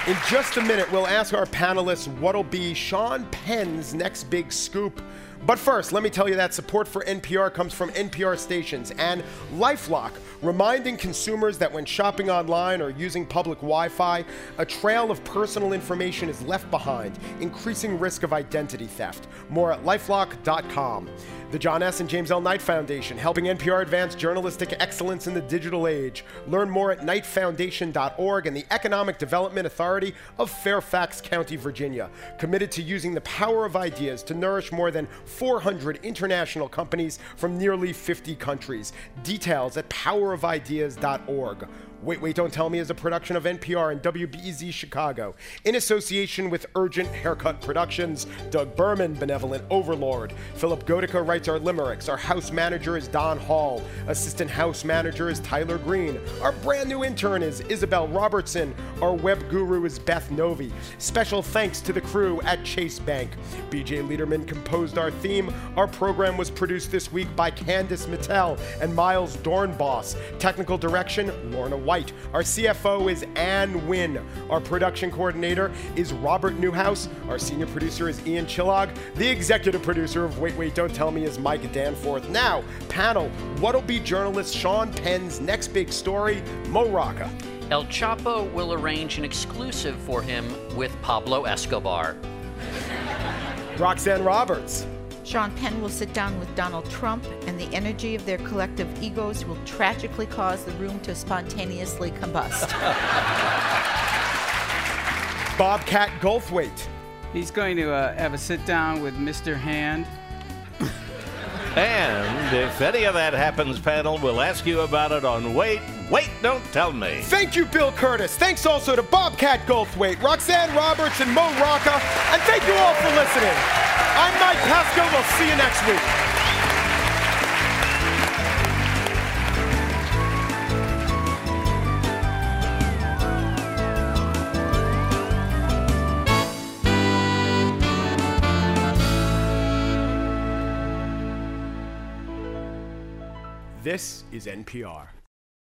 In just a minute, we'll ask our panelists what'll be Sean Penn's next big scoop. But first, let me tell you that support for NPR comes from NPR stations and LifeLock, reminding consumers that when shopping online or using public Wi-Fi, a trail of personal information is left behind, increasing risk of identity theft. More at lifelock.com. The John S. and James L. Knight Foundation, helping NPR advance journalistic excellence in the digital age. Learn more at knightfoundation.org, and the Economic Development Authority of Fairfax County, Virginia, committed to using the power of ideas to nourish more than 400 international companies from nearly 50 countries. Details at powerofideas.org. Wait, Don't Tell Me is a production of NPR and WBEZ Chicago in association with Urgent Haircut Productions. Doug Berman, Benevolent Overlord. Philip Godica writes our limericks. Our house manager is Don Hall. Assistant house manager is Tyler Green. Our brand new intern is Isabel Robertson. Our web guru is Beth Novi. Special thanks to the crew at Chase Bank. BJ Liederman composed our theme. Our program was produced this week by Candice Mattel and Miles Dornboss. Technical direction, Lorna White. Our CFO is Ann Wynn. Our production coordinator is Robert Newhouse. Our senior producer is Ian Chillog. The executive producer of Wait, Don't Tell Me is Mike Danforth. Now, panel, what'll be journalist Sean Penn's next big story? Mo Rocca. El Chapo will arrange an exclusive for him with Pablo Escobar. Roxanne Roberts. Sean Penn will sit down with Donald Trump, and the energy of their collective egos will tragically cause the room to spontaneously combust. Bobcat Goldthwait. He's going to have a sit-down with Mr. Hand. And if any of that happens, panel, we'll ask you about it on Wait, Don't Tell Me. Thank you, Bill Curtis. Thanks also to Bobcat Goldthwait, Roxanne Roberts, and Mo Rocca. And thank you all for listening. I'm Mike Pesca. We'll see you next week. This is NPR.